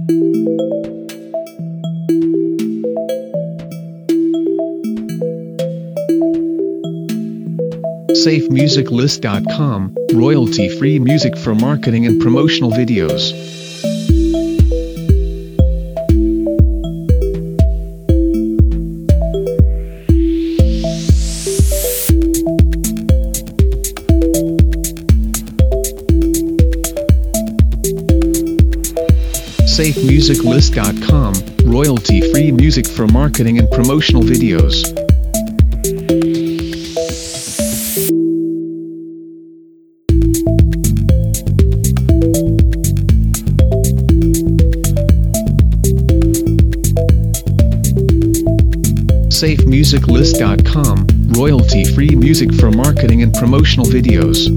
SafeMusicList.com, royalty-free music for marketing and promotional videos. SafeMusicList.com, royalty-free music for marketing and promotional videos. SafeMusicList.com, royalty-free music for marketing and promotional videos.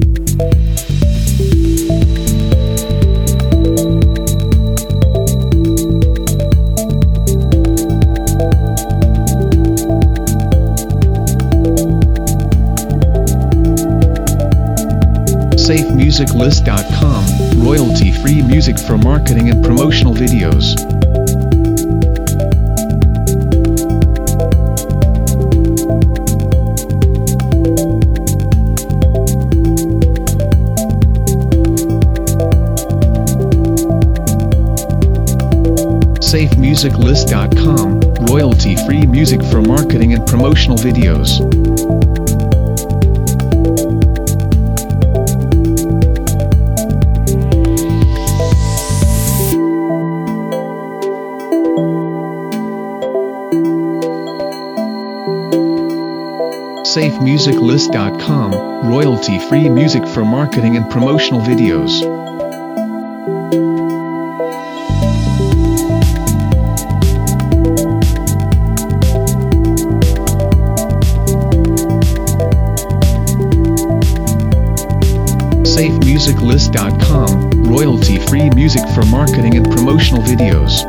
SafeMusicList.com, royalty-free music for marketing and promotional videos. SafeMusicList.com, royalty-free music for marketing and promotional videos. SafeMusicList.com, royalty-free music for marketing and promotional videos. SafeMusicList.com, royalty-free music for marketing and promotional videos.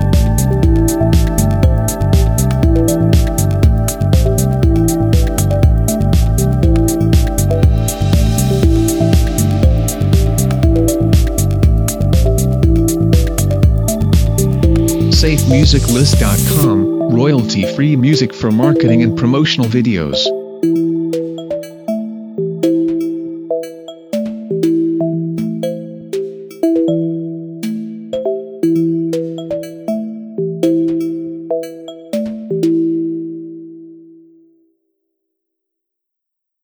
SafeMusicList.com, royalty-free music for marketing and promotional videos.